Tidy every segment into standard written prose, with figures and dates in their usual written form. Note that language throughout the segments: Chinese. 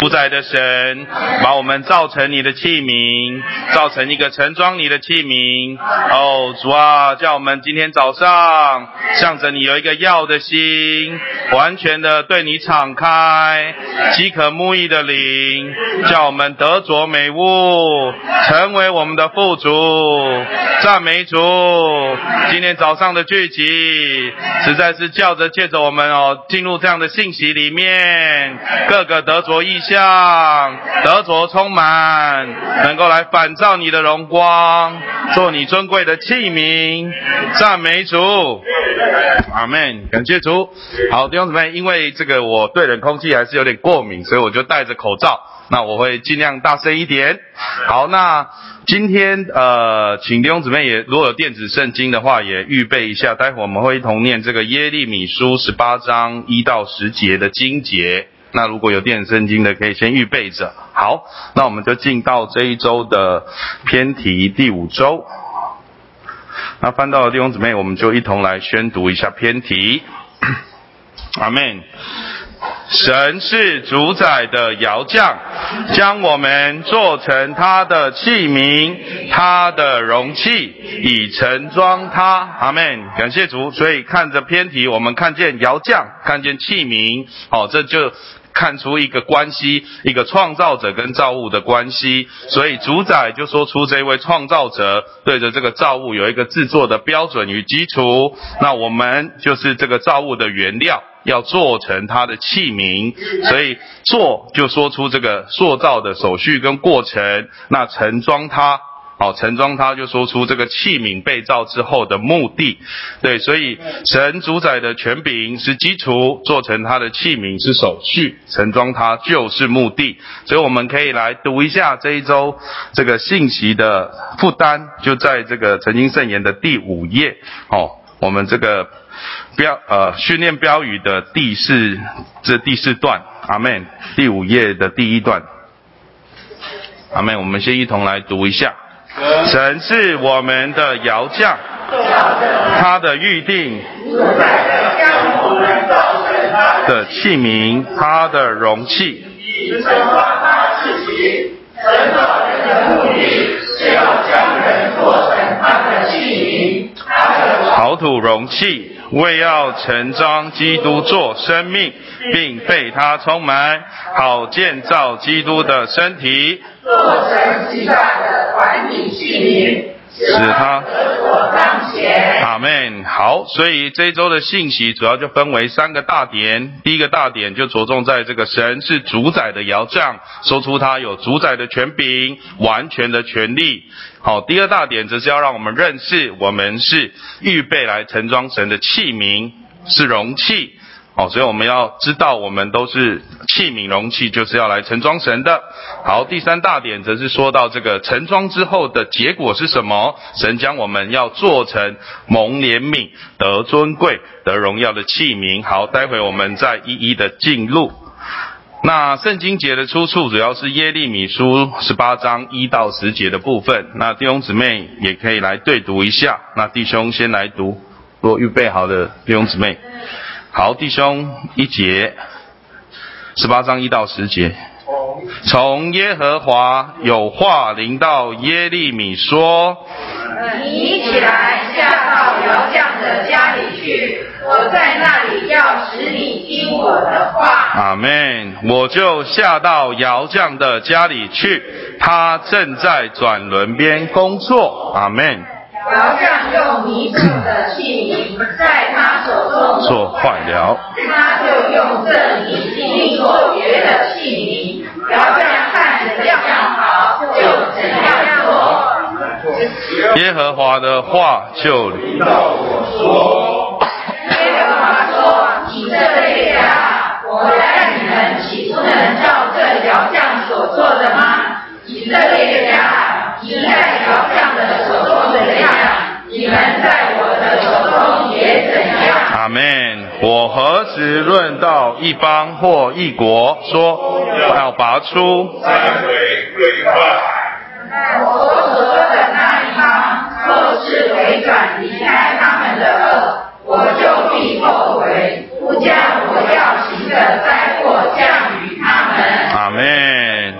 主宰的神，把我们造成你的器皿，造成一个盛装你的器皿。哦，主啊，叫我们今天早上向着你有一个要的心，完全的对你敞开，饥渴慕义的灵，叫我们得着美物，成为我们的富足。赞美主！今天早上的聚集，实在是借着我们进入这样的信息里面，各个得着意象，得着充满，能够来反照你的荣光，做你尊贵的器皿。赞美主！阿们！感谢主。好，弟兄姊妹，因为这个我对冷空气还是有点过敏，所以我就戴着口罩。那我会尽量大声一点。好，那今天请弟兄姊妹也如果有电子圣经的话也预备一下，待会我们会一同念这个耶利米书18章1到10节的经节。那如果有电子圣经的可以先预备着。好，那我们就进到这一周的篇题第5周。那翻到的弟兄姊妹，我们就一同来宣读一下篇题。阿们。神是主宰的窑匠，将我们做成他的器皿，他的容器，以盛装他。阿们，感谢主。所以看着篇题，我们看见窑匠，看见器皿，这就看出一个关系，一个创造者跟造物的关系。所以主宰就说出这位创造者对着这个造物有一个制作的标准与基础，那我们就是这个造物的原料，要做成它的器皿。所以做就说出这个塑造的手续跟过程，那盛装它，盛装它就说出这个器皿被造之后的目的。对，所以神主宰的权柄是基础，做成它的器皿是手续，盛装它就是目的。所以我们可以来读一下这一周这个信息的负担，就在这个诚经圣言的第5页。我们这个训练标语的第4段。阿们。第5页的第1段。阿们。我们先一同来读一下。神是我们的窑匠，他的预定的器皿，他的容器。神造人的目的是要将人做成他的器皿，好土容器，为要盛装基督做生命，并被他充满，好建造基督的身体，做神极大的团体器皿，使他得着彰显。阿们。好，所以这一周的信息主要就分为3个大点。第一个大点就着重在这个神是主宰的窑匠，说出他有主宰的权柄，完全的权利。好，第二大点则是要让我们认识我们是预备来盛装神的器皿，是容器。所以我们要知道我们都是器皿容器，就是要来盛装神的。好，第3大点则是说到这个盛装之后的结果是什么，神将我们要做成蒙怜悯、得尊贵、得荣耀的器皿。好，待会我们再一一的进入。那圣经节的出处主要是耶利米书18章1到10节的部分，那弟兄姊妹也可以来对读一下。那弟兄先来读，如果预备好的弟兄姊妹。好，弟兄1节，18章1到10节。从耶和华有话临到耶利米说： 你起来下到窑匠的家里去，我在那里要使你听我的话。 阿们。我就下到窑匠的家里去，他正在转轮边工作。阿们。 窑匠用泥做的器皿在他手中做坏了， 他就用这泥另做别的器皿。窑匠看怎样好，就怎样做。 耶和华的话就临到我说： 耶和华说，以色列家，我待你们岂不能照这窑匠所做的吗？以色列家，你在窑匠的手中怎样，你们在我的手中也怎样。 阿们。我何时论到一邦或一国，说要拔出三回归坏？ 我所说的那一邦，若是回转离开他们的恶，我就必后悔，不将我要行的灾祸降于他们。 阿们。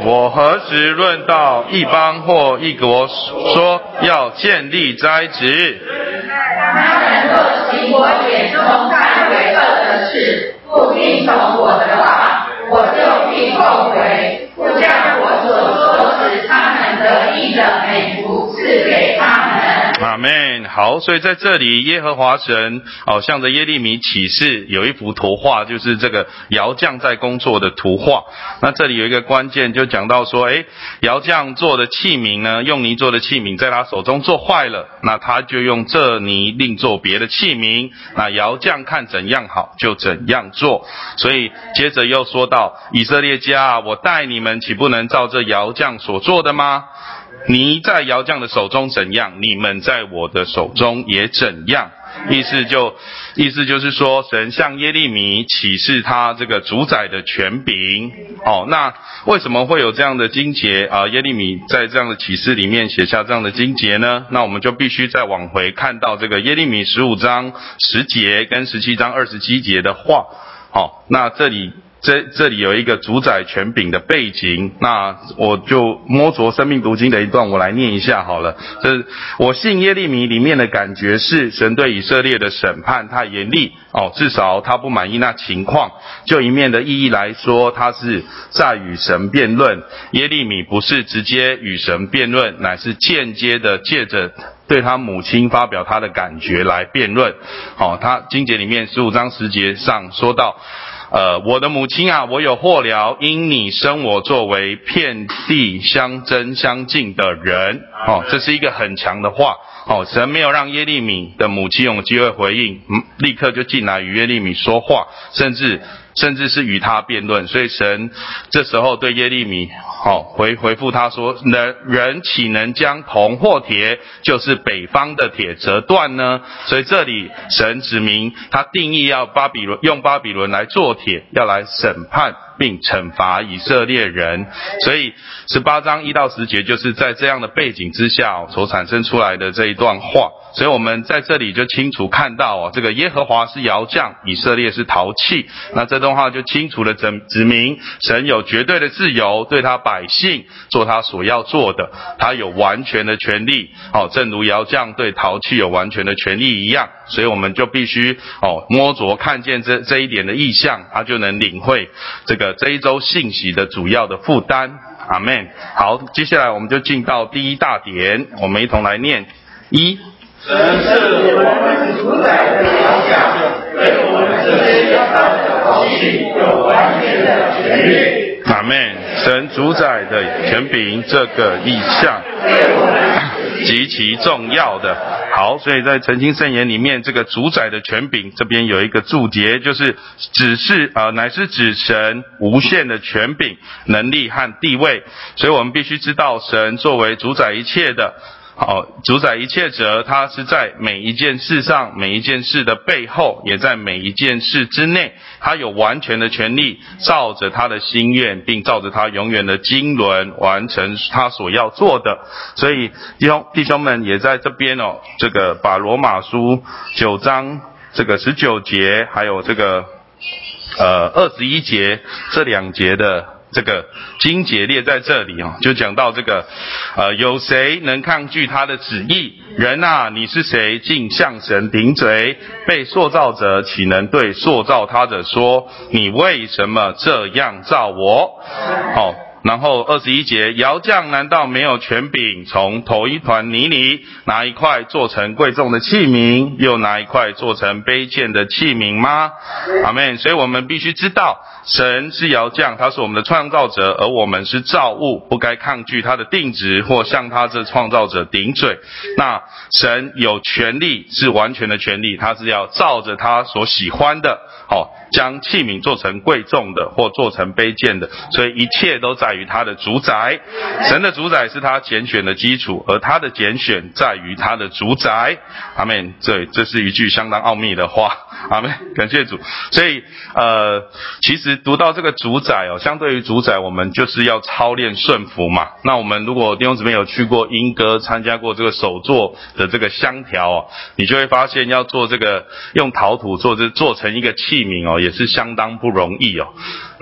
我何时论到一邦或一国说要建立斋职？ 他们若行我眼中看为恶的事，不听从我的话，我就必后悔，不将我所说使他们得益的美福赐给他们。 阿们。好，所以在这里耶和华神向着耶利米启示有一幅图画，就是这个窑匠在工作的图画。那这里有一个关键，就讲到说，窑匠做的器皿呢，用泥做的器皿在他手中做坏了，那他就用这泥另做别的器皿，那窑匠看怎样好就怎样做。所以接着又说到，以色列家，我待你们岂不能照这窑匠所做的吗？泥在窑匠的手中怎样，你们在我的手中也怎样。意思就是说，神向耶利米启示他这个主宰的权柄。那为什么会有这样的经节耶利米在这样的启示里面写下这样的经节呢？那我们就必须再往回看到这个耶利米15章10节跟17章27节的话。那这里有一个主宰权柄的背景，那我就摸着生命读经的一段，我来念一下好了。这我信耶利米里面的感觉是，神对以色列的审判太严厉至少他不满意那情况。就一面的意义来说，他是在与神辩论。耶利米不是直接与神辩论，乃是间接的借着对他母亲发表他的感觉来辩论。他经节里面15章10节上说到，我的母亲啊，我有祸了，因你生我作为遍地相争相竞的人。这是一个很强的话。神没有让耶利米的母亲有机会回应，立刻就进来与耶利米说话，甚至是与他辩论。所以神这时候对耶利米回复他说，人岂能将铜或铁，就是北方的铁折断呢？所以这里神指明他定义要用巴比伦来做铁，要来审判并惩罚以色列人。所以18章1到10节就是在这样的背景之下所产生出来的这一段话。所以我们在这里就清楚看到这个耶和华是窑匠，以色列是陶器。那这段话就清楚的指明神有绝对的自由，对他百姓做他所要做的，他有完全的权利正如窑匠对陶器有完全的权利一样。所以我们就必须摸着看见这一点的意象，他就能领会这一周信息的主要的负担。阿们。好，接下来我们就进到第一大点，我们一同来念。 神是我们主宰的窑匠，对我们这些要造的陶器有完全的权利。 阿们。神主宰的权柄这个意象极其重要的。好，所以在澄清圣言里面，这个主宰的权柄这边有一个注解，就是乃是指神无限的权柄、能力和地位。所以我们必须知道，神作为主宰一切的主宰一切者，他是在每一件事上，每一件事的背后，也在每一件事之内，他有完全的权利，照着他的心愿，并照着他永远的经纶完成他所要做的。所以弟兄们也在这边这个把罗马书9章这个19节，还有这个21节这2节的这个经节列在这里就讲到这个有谁能抗拒他的旨意？人啊，你是谁竟向神顶嘴？被塑造者岂能对塑造他者说，你为什么这样造我？然后21节，窑匠难道没有权柄从头一团泥里拿一块做成贵重的器皿，又拿一块做成卑贱的器皿吗？阿们。所以我们必须知道，神是窑匠，他是我们的创造者，而我们是造物，不该抗拒他的定旨，或向他这创造者顶嘴。那神有权利，是完全的权利，他是要照着他所喜欢的将器皿做成贵重的或做成卑贱的。所以一切都在于他的主宰。神的主宰是他拣选的基础，而他的拣选在于他的主宰。阿们。这是一句相当奥秘的话。阿们，感谢主。所以其实读到这个主宰相对于主宰，我们就是要操练顺服嘛。那我们如果弟兄姊妹有去过莺歌，参加过这个手作的这个香条你就会发现要做这个用陶土做成一个器皿也是相当不容易那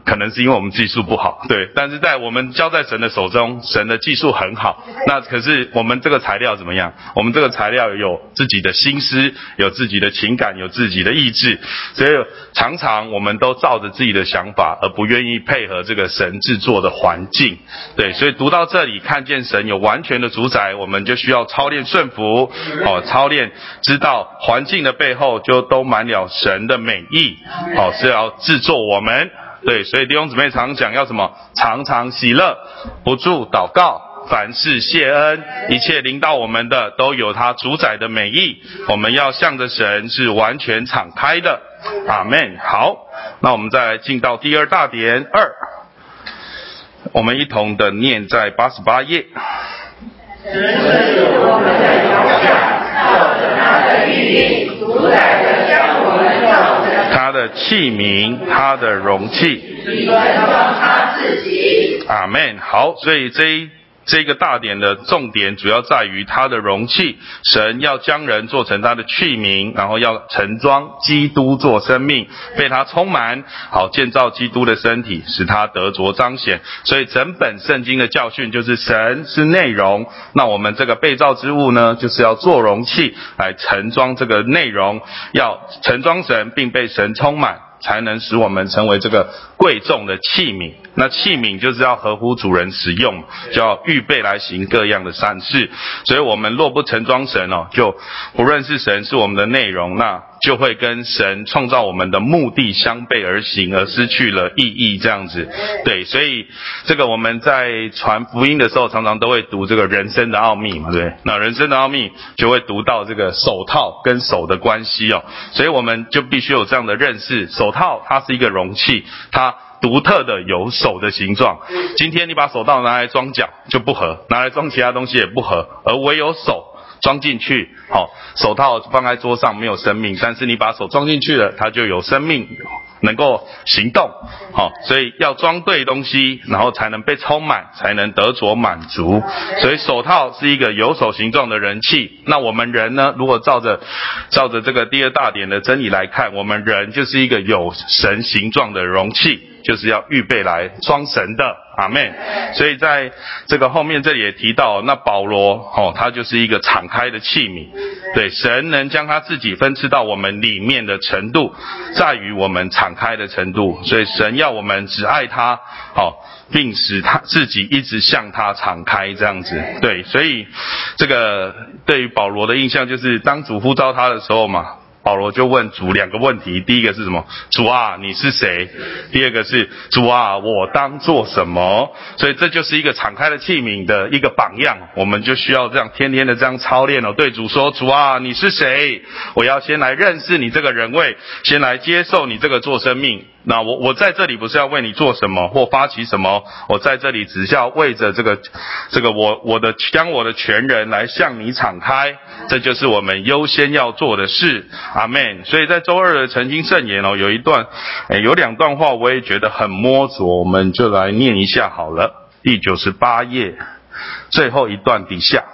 可能是因为我们技术不好，对，但是在我们交在神的手中，神的技术很好。那可是我们这个材料怎么样？我们这个材料有自己的心思，有自己的情感，有自己的意志，所以常常我们都照着自己的想法，而不愿意配合这个神制作的环境。对，所以读到这里，看见神有完全的主宰，我们就需要操练顺服，操练知道环境的背后就都满了神的美意，是要制作我们。对，所以弟兄姊妹常讲要什么？常常喜乐，不住祷告，凡事谢恩，一切临到我们的都有他主宰的美意。我们要向着神是完全敞开的。阿们。好，那我们再来进到第二大点2，我们一同的念在88页。 神是我们的摇像，照着他的律例，主宰的将我们造成他的器皿，他的容器， 以盛装他自己。 阿们。好，所以这个大点的重点主要在于他的容器，神要将人做成他的器皿，然后要盛装基督做生命，被他充满，好建造基督的身体，使他得着彰显。所以整本圣经的教训就是神是内容，那我们这个被造之物呢，就是要做容器来盛装这个内容，要盛装神并被神充满，才能使我们成为这个贵重的器皿。那器皿就是要合乎主人使用，就要预备来行各样的善事。所以我们若不盛装神就不认识神是我们的内容，那就会跟神创造我们的目的相背而行，而失去了意义这样子。对，所以这个我们在传福音的时候常常都会读这个人生的奥秘嘛，对不对？那人生的奥秘就会读到这个手套跟手的关系所以我们就必须有这样的认识。手套它是一个容器，它独特的有手的形状。今天你把手套拿来装脚就不合，拿来装其他东西也不合，而唯有手装进去，手套放在桌上没有生命，但是你把手装进去了，它就有生命，能够行动。所以要装对东西，然后才能被充满，才能得着满足。所以手套是一个有手形状的人器。那我们人呢，如果照着这个第二大点的真理来看，我们人就是一个有神形状的容器，就是要预备来装神的。阿们。所以在这个后面这里也提到，那保罗他就是一个敞开的器皿。对，神能将他自己分赐到我们里面的程度，在于我们敞开的程度。所以神要我们只爱他，并使他自己一直向他敞开这样子。对，所以这个对于保罗的印象就是当主呼召他的时候嘛，保罗就问主2个问题。第一个是什么？主啊，你是谁？第二个是主啊，我当做什么？所以这就是一个敞开的器皿的一个榜样，我们就需要这样天天的这样操练对主说，主啊，你是谁？我要先来认识你这个人位，先来接受你这个做生命。那我在这里不是要为你做什么或发起什么，我在这里只是要为着这个将我的全人来向你敞开，这就是我们优先要做的事。阿们。所以在周2的晨经圣言有一段有2段话我也觉得很摸着，我们就来念一下好了。第98页最后一段底下，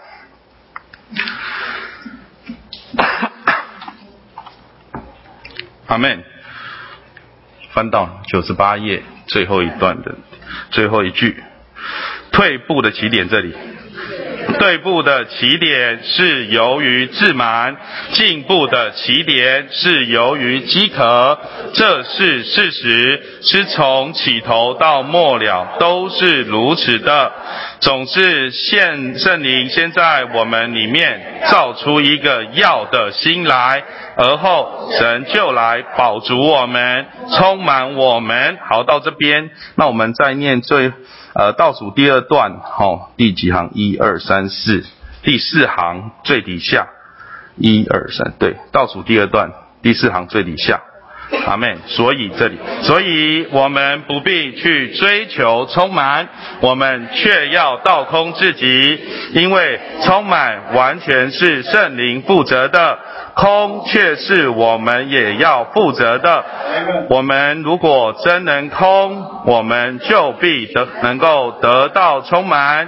阿们。翻到98页最后一段的最后一句，退步的起点这里。退步的起点是由于自满，进步的起点是由于饥渴，这是事实，是从起头到末了都是如此的。总是圣灵先在我们里面造出一个要的心来，而后神就来饱足我们，充满我们。好，到这边，那我们再念倒数第2段，第几行？1、2、3、4，第4行最底下，1、2、3，对，倒数第2段第4行最底下。阿们。所以我们不必去追求充满，我们却要倒空自己，因为充满完全是圣灵负责的，空却是我们也要负责的。我们如果真能空，我们就必能够得到充满。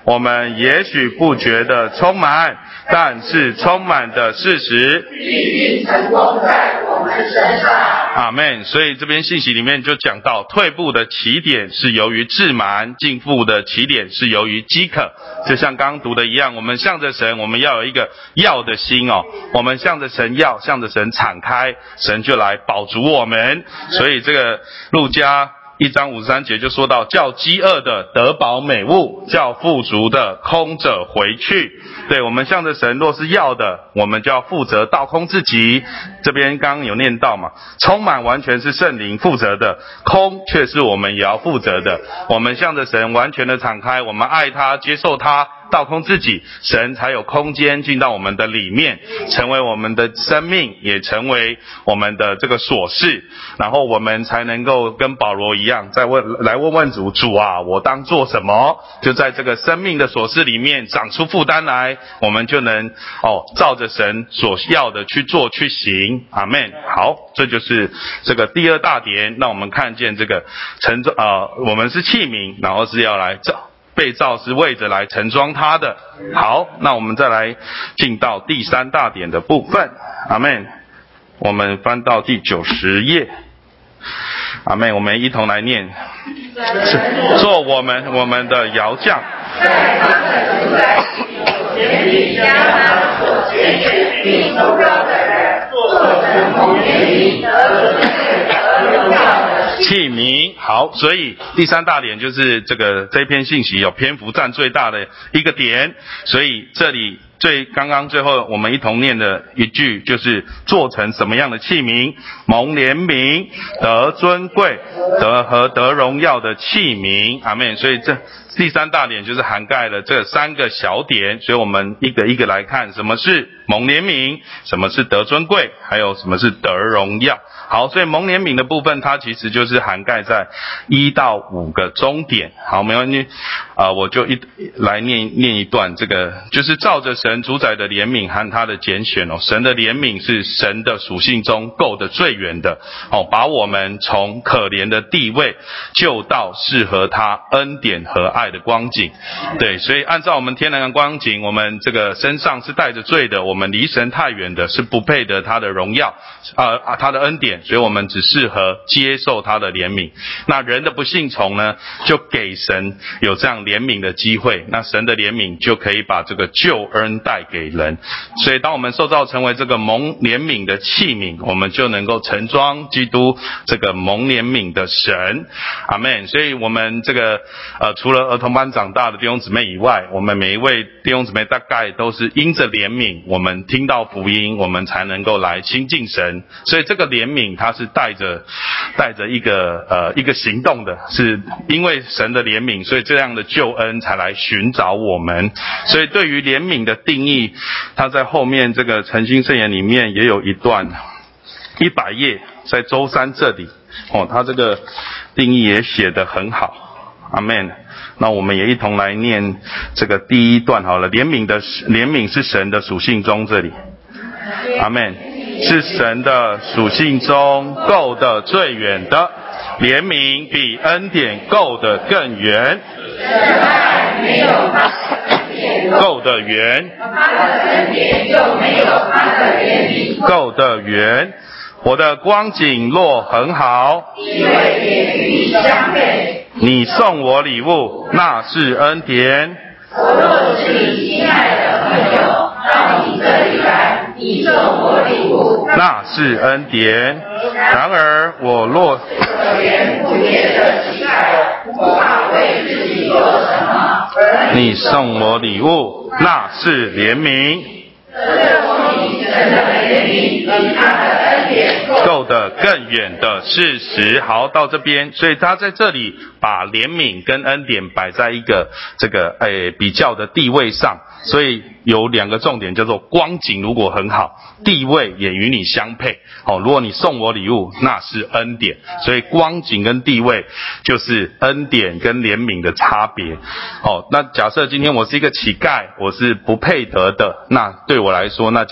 我们也许不觉得充满，但是充满的事实必定成功在我们身上。 阿们。所以这边信息里面就讲到，退步的起点是由于自满，进步的起点是由于饥渴。就像刚刚读的一样，我们向着神，我们要有一个要的心哦，我们向着神要，向着神敞开，神就来饱足我们。所以这个路加1章53节就说到，叫饥饿的得饱美物，叫富足的空着回去。对，我们向着神，若是要的，我们就要负责倒空自己。这边刚刚有念到嘛，充满完全是圣灵负责的，空却是我们也要负责的。我们向着神完全的敞开，我们爱他，接受他，倒空自己，神才有空间进到我们的里面，成为我们的生命，也成为我们的这个琐事，然后我们才能够跟保罗一样，来问主，主啊，我当做什么？就在这个生命的琐事里面长出负担来，我们就能照着神所要的去做去行。阿们。好，这就是这个第二大点，让我们看见这个我们是器皿，然后是要来被造是为着来盛装它的。好，那我们再来进到第三大点的部分。阿们。我们翻到第90页。阿们，我们一同来念，做我们的窑匠， 在他的主宰权柄加他所拣选并收标的人，做成蒙怜悯得荣耀的器皿。好，所以第三大点就是这篇信息有篇幅占最大的一个点，所以这里刚刚最后我们一同念的一句就是做成什么样的器皿，蒙怜悯得尊贵得荣耀的器皿。阿们。所以这第三大点就是涵盖了这3个小点，所以我们一个一个来看，什么是蒙怜悯，什么是得尊贵，还有什么是得荣耀。好，所以蒙怜悯的部分它其实就是涵盖在1到5个终点。好，没关系我就来念一段，这个就是照着神主宰的怜悯和他的拣选神的怜悯是神的属性中够得最远的把我们从可怜的地位救到适合他恩典和爱的光景。对，所以按照我们天然的光景，我们这个身上是带着罪的，我们离神太远的，是不配得他的荣耀他的恩典，所以我们只适合接受他的怜悯。那人的不信从呢，就给神有这样怜悯的机会，那神的怜悯就可以把这个救恩带给人。所以当我们受造成为这个蒙怜悯的器皿，我们就能够盛装基督这个蒙怜悯的神。阿们。所以我们这个除了儿童班长大的弟兄姊妹以外，我们每一位弟兄姊妹大概都是因着怜悯，我们听到福音，我们才能够来亲近神。所以这个怜悯它是带着一个行动的，是因为神的怜悯，所以这样的救恩才来寻找我们。所以对于怜悯的定义，它在后面这个诚心圣言里面也有一段100页，在周3这里它这个定义也写得很好。阿们。那我们也一同来念这个第一段好了。怜悯是神的属性中这里。阿们。是神的属性中够得最远的，怜悯比恩典够得更远。够得远，他的恩典就没有他的怜悯够得远。我的光景若很好，地位也与你相配。你送我礼物，那是恩典。我若是你亲爱的朋友，到你这里来，你送我礼物，那是恩典。然而我若可怜不洁的乞丐，不怕为自己做什么，你送我礼物，那是怜悯。这说明神的怜悯比他的恩典够得更远的事实。好，到这边，所以他在这里把怜悯跟恩典摆在一个比较的地位上，所以有2个重点，叫做光景如果很好，地位也与你相配。如果你送我礼物，那是恩典。所以光景跟地位就是恩典跟怜悯的差别。那假设今天我是一个乞丐，我是不配得的，那对我来说那叫怜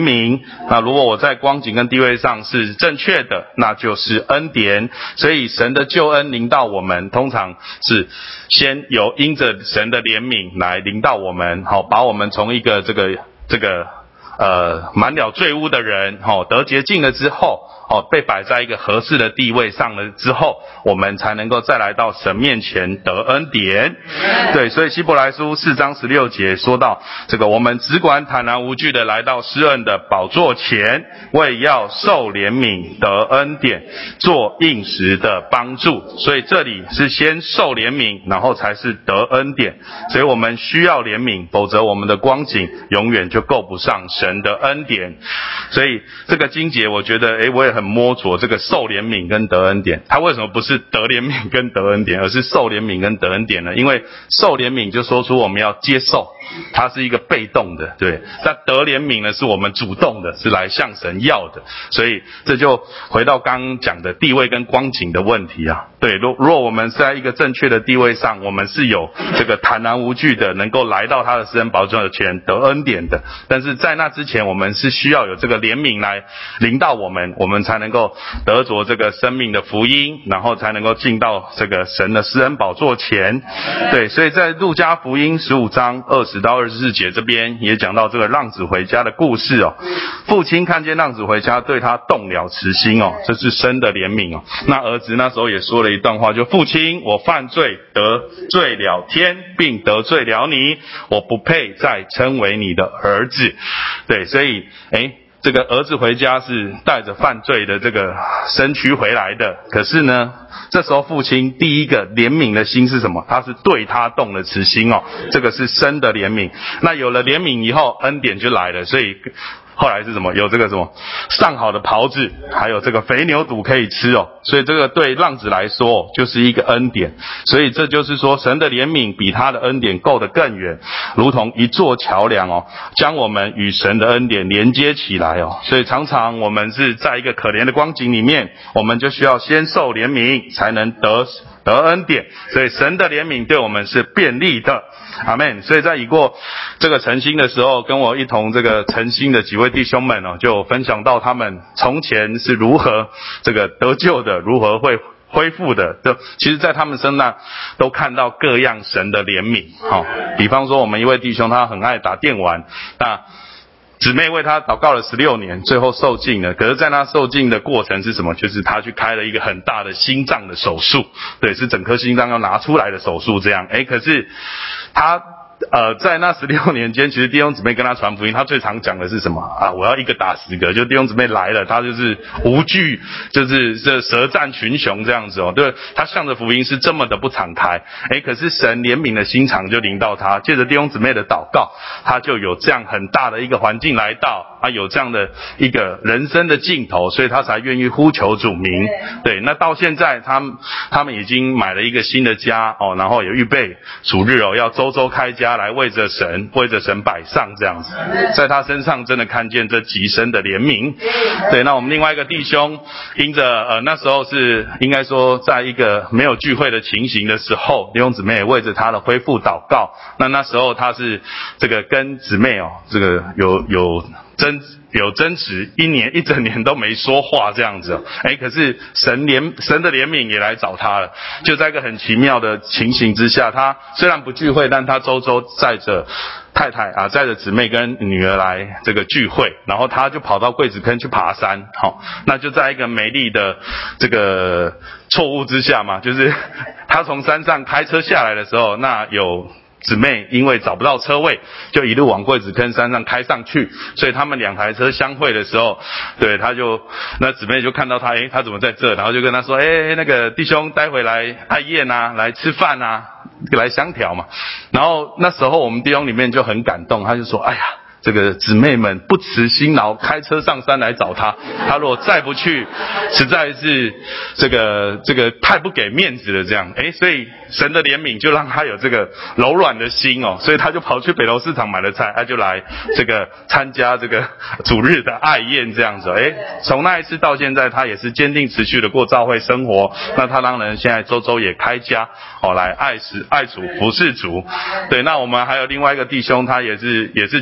悯。那如果我在光景跟地位上是正确的，那就是恩典。所以神的救恩临到我们，通常是先有因着神的怜悯来临到我们，把我们从一个这个满了罪污的人，得洁净了之后，被摆在一个合适的地位上了之后，我们才能够再来到神面前得恩典。对，所以希伯来书4章16节说到这个，我们只管坦然无惧的来到施恩的宝座前，为要受怜悯得恩典，做应时的帮助。所以这里是先受怜悯，然后才是得恩典。所以我们需要怜悯，否则我们的光景永远就够不上神的恩典。所以这个经节我觉得我也很摸着这个受怜悯跟得恩典，它为什么不是得怜悯跟得恩典，而是受怜悯跟得恩典呢？因为受怜悯就说出我们要接受，它是一个被动的，对。但得怜悯呢，是我们主动的，是来向神要的。所以这就回到刚刚讲的地位跟光景的问题啊。对，如果我们是在一个正确的地位上，我们是有这个坦然无惧的，能够来到他的施恩宝座前得恩典的。但是在那之前，我们是需要有这个怜悯来临到我们，我们才能够得着这个生命的福音，然后才能够进到这个神的施恩宝座前。对，所以在路加福音15章20到24节这边也讲到这个浪子回家的故事哦。父亲看见浪子回家，对他动了慈心哦，这是神的怜悯哦。那儿子那时候也说了一段话，就父亲，我犯罪得罪了天，并得罪了你，我不配再称为你的儿子。对，所以这个儿子回家是带着犯罪的这个身躯回来的，可是呢，这时候父亲第一个怜悯的心是什么？他是对他动了慈心哦，这个是生的怜悯。那有了怜悯以后，恩典就来了，所以后来是什么？有这个什么上好的袍子，还有这个肥牛肚可以吃哦。所以这个对浪子来说就是一个恩典。所以这就是说，神的怜悯比他的恩典够得更远，如同一座桥梁哦，将我们与神的恩典连接起来哦。所以常常我们是在一个可怜的光景里面，我们就需要先受怜悯，才能得恩典。所以神的怜悯对我们是便利的。阿们。所以在已过这个晨星的时候，跟我一同这个晨星的几位弟兄们哦，就分享到他们从前是如何这个得救的，如何会恢复的。其实在他们身上都看到各样神的怜悯。比方说我们一位弟兄他很爱打电玩，那姊妹为他祷告了16年，最后受尽了。可是在他受尽的过程是什么？就是他去开了一个很大的心脏的手术，对，是整颗心脏要拿出来的手术这样。可是他在那16年间，其实弟兄姊妹跟他传福音，他最常讲的是什么啊？我要一个打10个，就弟兄姊妹来了，他就是无惧，就是这舌战群雄这样子哦。对，他向着福音是这么的不敞开。可是神怜悯的心肠就临到他，借着弟兄姊妹的祷告，他就有这样很大的一个环境来到，有这样的一个人生的尽头，所以他才愿意呼求主名。对，那到现在他们已经买了一个新的家哦，然后也预备主日哦，要周周开家来为着神摆上这样子。在他身上真的看见这极深的怜悯。对，那我们另外一个弟兄因着那时候是应该说在一个没有聚会的情形的时候，弟兄姊妹也为着他的恢复祷告。那时候他是这个跟姊妹哦，这个有争执，一整年都没说话这样子。可是神的怜悯也来找他了，就在一个很奇妙的情形之下，他虽然不聚会，但他周周载着太太啊，载着姊妹跟女儿来这个聚会，然后他就跑到桂子坑去爬山。那就在一个美丽的这个错误之下嘛，就是他从山上开车下来的时候，那有姊妹因为找不到车位，就一路往桂子坑山上开上去，所以他们2台车相会的时候，对，那姊妹就看到他，他怎么在这？然后就跟他说，那个弟兄待会来爱宴啊，来吃饭啊，来相调嘛。然后那时候我们弟兄里面就很感动，他就说，哎呀，这个姊妹们不辞辛劳开车上山来找他，他如果再不去，实在是这个太不给面子了这样。所以神的怜悯就让他有这个柔软的心哦，所以他就跑去北楼市场买了菜，他就来这个参加这个主日的爱宴这样子。从那一次到现在，他也是坚定持续的过教会生活。那他当然现在周周也开家来爱主服侍主。对，那我们还有另外一个弟兄，他也是极深的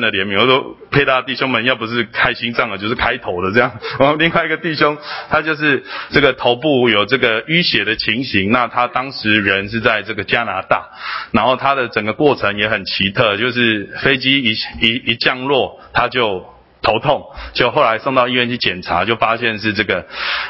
的怜悯。我说佩大弟兄们，要不是开心脏了，就是开头的这样。另外一个弟兄，他就是这个头部有这个淤血的情形，那他当时人是在这个加拿大，然后他的整个过程也很奇特，就是飞机一降落，他就头痛，就后来送到医院去检查，就发现是这个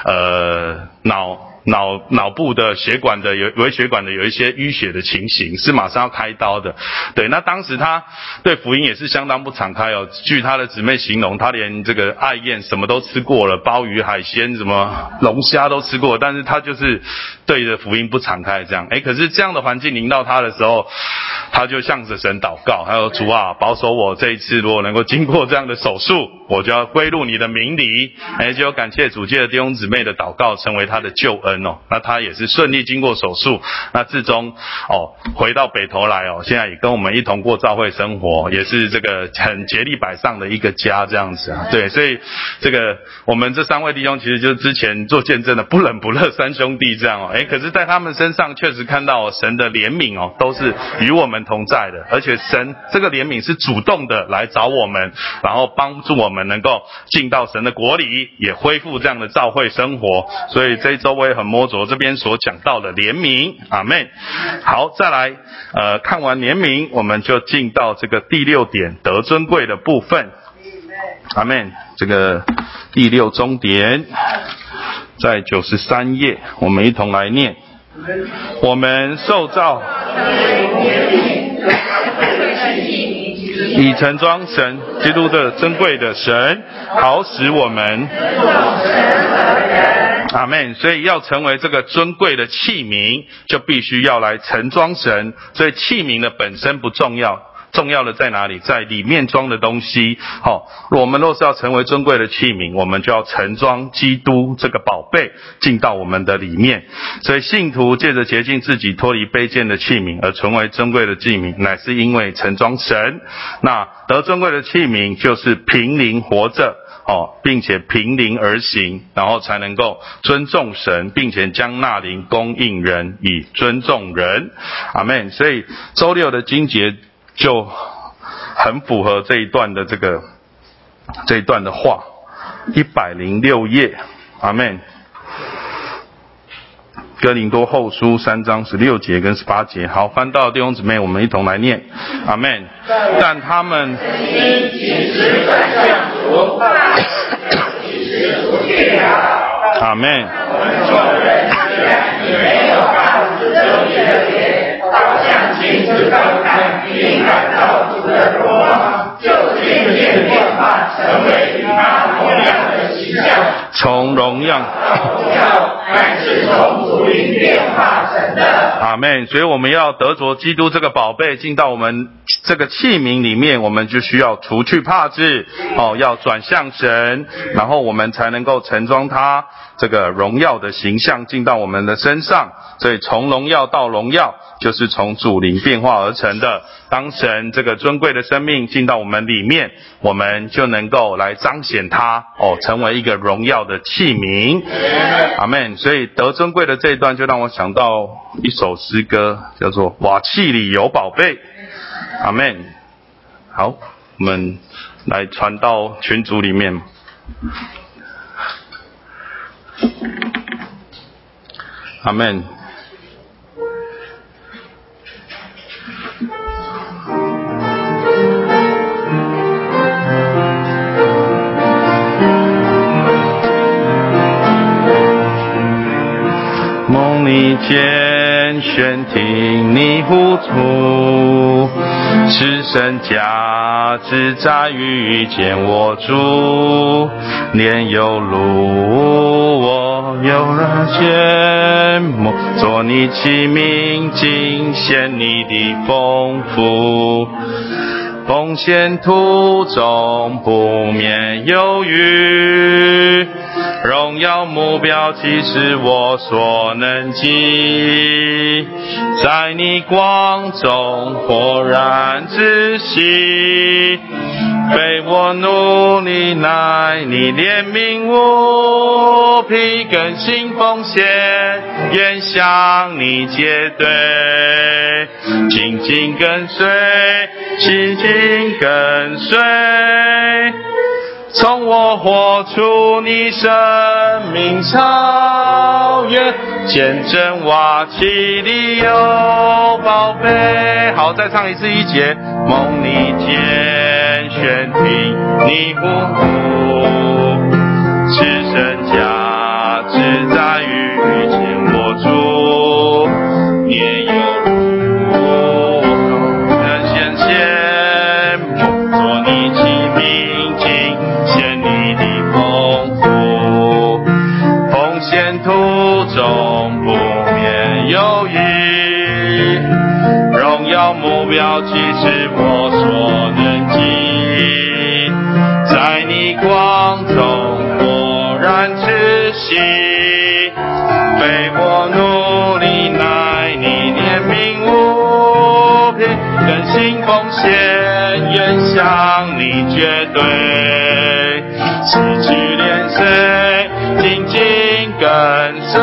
脑部的血管的微血管的有一些淤血的情形，是马上要开刀的。对，那当时他对福音也是相当不敞开哦。据他的姊妹形容，他连这个爱宴什么都吃过了，鲍鱼、海鲜、什么龙虾都吃过，但是他就是对着福音不敞开这样。可是这样的环境临到他的时候，他就向着神祷告，他说：主啊，保守我这一次如果能够经过这样的手术，我就要归入你的名里。就感谢主，借着弟兄姊妹的祷告成为他的救恩哦。那他也是顺利经过手术，那至终回到北投来现在也跟我们一同过教会生活，也是这个很竭力摆上的一个家这样子啊。对，所以这个我们这三位弟兄其实就是之前做见证的不冷不热三兄弟这样可是在他们身上确实看到神的怜悯都是与我们同在的，而且神这个怜悯是主动的来找我们，然后帮助我们能够进到神的国里，也恢复这样的教会生活。所以这一周我也很摸着这边所讲到的怜悯，阿们。好，再来看完怜悯，我们就进到这个第6点得尊贵的部分，阿们。这个第6终点在93页，我们一同来念。我们受造以盛装神基督的珍贵的神，好使我们阿们。所以要成为这个尊贵的器皿，就必须要来盛装神。所以器皿的本身不重要，重要的在哪里？在里面装的东西。我们若是要成为尊贵的器皿，我们就要盛装基督这个宝贝进到我们的里面。所以信徒借着洁净自己，脱离卑贱的器皿，而成为尊贵的器皿，乃是因为盛装神。那得尊贵的器皿，就是凭灵活着并且凭灵而行，然后才能够尊重神，并且将那灵供应人，以尊重人。阿们。所以周6的经节就很符合这一段的话，106页，阿们。哥林多后书3章16节跟18节，好，翻到弟兄姊妹，我们一同来念，阿们。但他们阿们。从荣耀乃是从主灵变化成的。 阿们。所以我们要得着基督这个宝贝进到我们这个器皿里面，我们就需要除去帕子要转向神，然后我们才能够盛装他这个荣耀的形象进到我们的身上。所以从荣耀到荣耀，就是从主灵变化而成的。当神这个尊贵的生命进到我们里面，我们就能够来彰显他成为一个荣耀的器皿。阿们。所以得尊贵的这一段就让我想到一首诗歌，叫做瓦器里有宝贝。阿们。好，我们来传到群组里面。阿们。梦里见选听你呼出，是神价值在于见我主，年有路我有人羡慕，做你器皿尽显你的丰富，奉献途中不免犹豫，荣耀目标岂是我所能及，在你光中豁然止息，非我努力乃你怜悯我，披更新奉献愿向你结对，紧紧跟随紧紧跟随，从我活出你生命超越，见证瓦器里有宝贝。好，再唱一次1节。蒙你拣选听你呼呼，此生价值在于遇见我主，也有路人显现，做你器皿，尽显你的丰富，奉献途中不免犹豫，荣耀目标即是我所能及，在你光中果然窒息，非我努力乃你怜悯无凭，更新奉献愿向你绝对，失去连随紧紧跟随，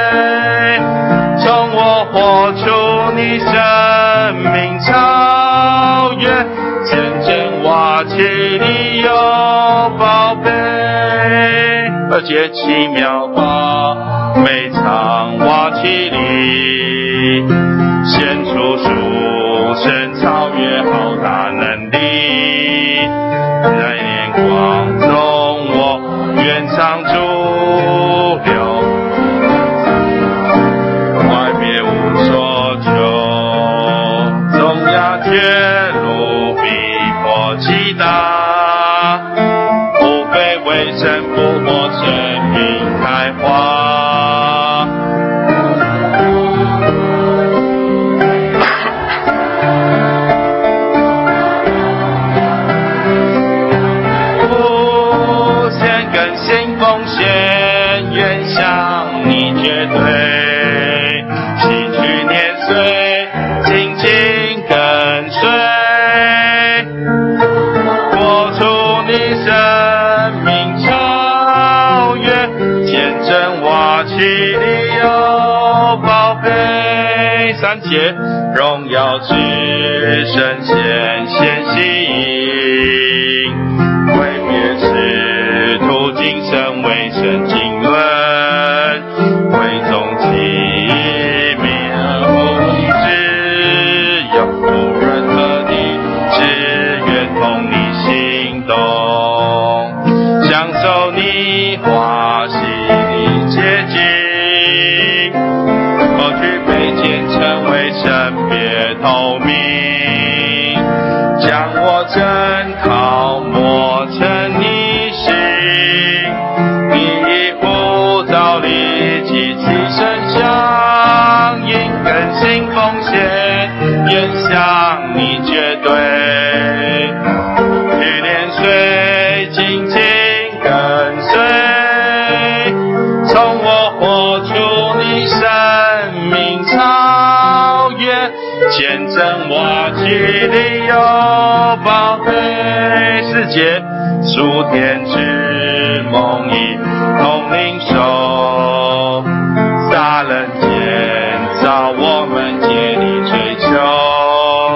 从我活出你生命超越，见证瓦器里有宝贝。2节奇妙宝每场瓦器里，显出属神超越好大能力，在年光中我愿常驻留，外别无所求，纵压绝路逼迫击打，不被为神不活生命开花，无限更新奉献愿向你绝对，吸取年岁紧紧跟随，活出你生命超越，见证瓦器里有宝贝。3节荣耀之神显吸引，挥别使徒今生为神经纶，为众己命不只有无人和你，只愿同你行动，享受你华喜的结晶，过去被建成为圣别透明，将我真靠磨成你心，你呼召力及其身相应，更新奉献愿向你绝对，去年岁紧紧跟随，从我活出你生命超越，见证瓦器里有宝贝。4节属天之梦已同领受，撒人建造我们竭力追求，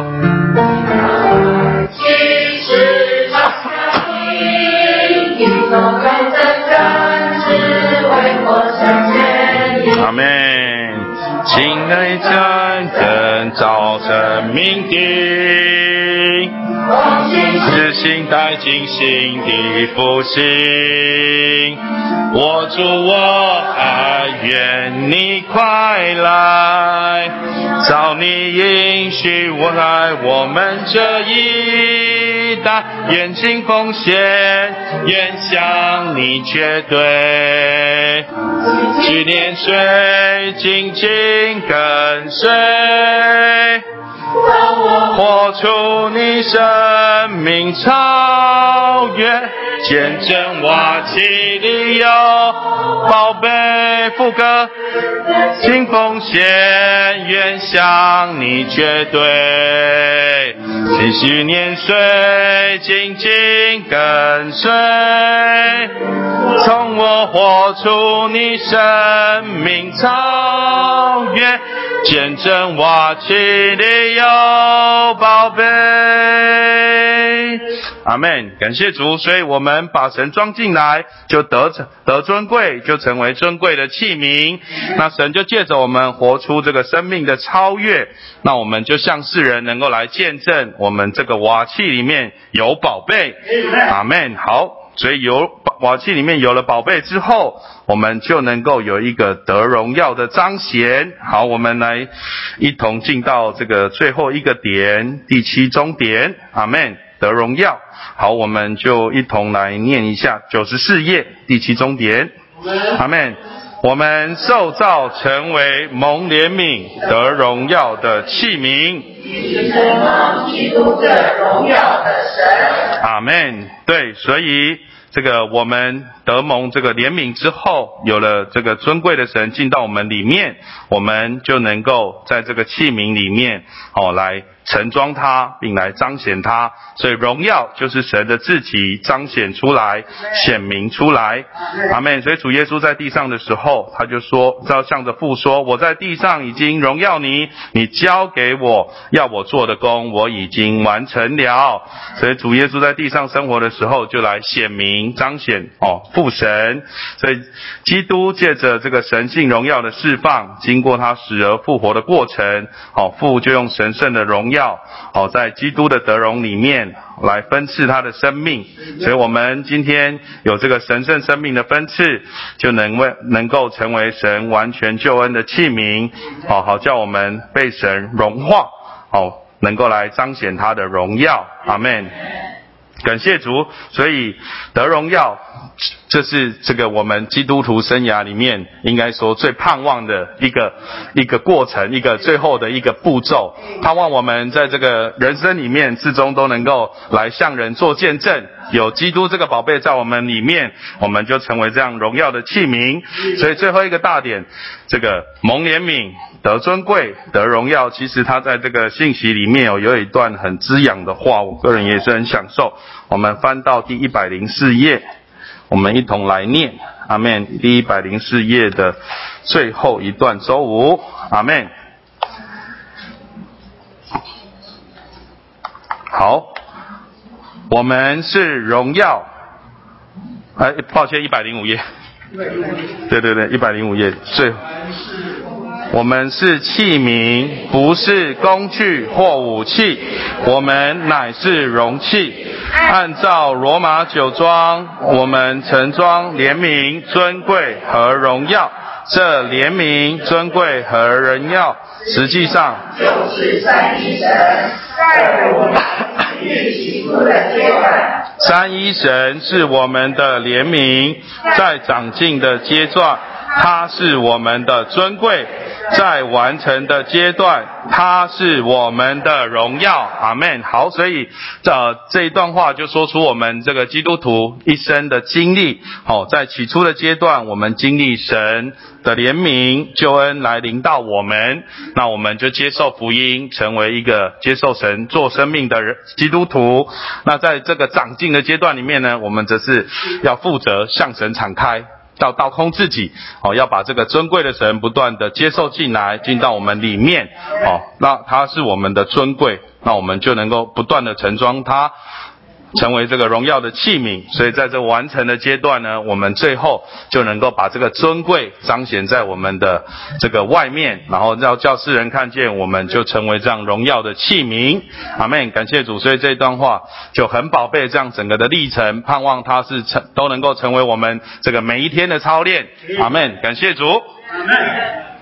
其实上心，宇宙更真实为我呈现。 阿们。心内真正造生命的，自信带进心的复兴，我主我爱愿你快来，照你应许我爱我们这一代，愿尽奉献愿向你绝对，去年岁紧紧跟随，活出你生命超越，见证瓦器里有宝贝。副歌，尽奉献愿向你绝对，继续年岁紧紧跟随，从我活出你生命超越，见证瓦器里有有宝贝。阿们，感谢主。所以我们把神装进来，就得尊贵，就成为尊贵的器皿。那神就借着我们活出这个生命的超越，那我们就向世人能够来见证我们这个瓦器里面有宝贝。阿们。好，所以瓦器里面有了宝贝之后，我们就能够有一个得荣耀的彰显。好，我们来一同进到这个最后一个点，第7终点。阿们，得荣耀。好，我们就一同来念一下94页第7终点。阿们。我们受造成为蒙怜悯得荣耀的器皿， 承蒙基督这荣耀的神。 阿们。对，所以这个我们得蒙这个怜悯之后，有了这个尊贵的神进到我们里面，我们就能够在这个器皿里面来盛装它，并来彰显它。所以荣耀就是神的自己彰显出来，显明出来。阿们。所以主耶稣在地上的时候，他就说，要向着父说，我在地上已经荣耀你，你交给我要我做的工，我已经完成了。所以主耶稣在地上生活的时候，就来显明彰显父神。所以基督借着这个神性荣耀的释放，经过他死而复活的过程，父就用神圣的荣耀在基督的得荣里面来分赐他的生命。所以我们今天有这个神圣生命的分赐，就能够成为神完全救恩的器皿，好叫我们被神融化，能够来彰显他的荣耀。阿们。感谢主。所以得荣耀，这是这个我们基督徒生涯里面应该说最盼望的一个过程，一个最后的一个步骤。盼望我们在这个人生里面至终都能够来向人做见证，有基督这个宝贝在我们里面，我们就成为这样荣耀的器皿。所以最后一个大点，这个蒙怜悯得尊贵得荣耀，其实他在这个信息里面有一段很滋养的话，我个人也是很享受。我们翻到第104页，我们一同来念。阿们。第104页的最后一段周5。阿们。好，我们是荣耀，抱歉，105页。对，105页最后。我们是器皿，不是工具或武器，我们乃是容器。按照罗马9章，我们盛装怜悯、尊贵和荣耀。这怜悯、尊贵和荣耀，实际上就是三一神在我们经历起初的阶段。 三一神是我们的怜悯，在长进的阶段，它是我们的尊贵，在完成的阶段，它是我们的荣耀。阿们。好，所以这一段话就说出我们这个基督徒一生的经历。在起初的阶段，我们经历神的怜悯救恩来临到我们，那我们就接受福音，成为一个接受神做生命的基督徒。那在这个长进的阶段里面呢，我们则是要负责向神敞开，要倒空自己，要把这个尊贵的神不断的接受进来，进到我们里面，那他是我们的尊贵，那我们就能够不断的盛装他，成为这个荣耀的器皿。所以在这完成的阶段呢，我们最后就能够把这个尊贵彰显在我们的这个外面，然后要叫世人看见，我们就成为这样荣耀的器皿。阿们。感谢主。所以这段话就很宝贝这样整个的历程，盼望它是都能够成为我们这个每一天的操练。阿们。感谢主。 阿们。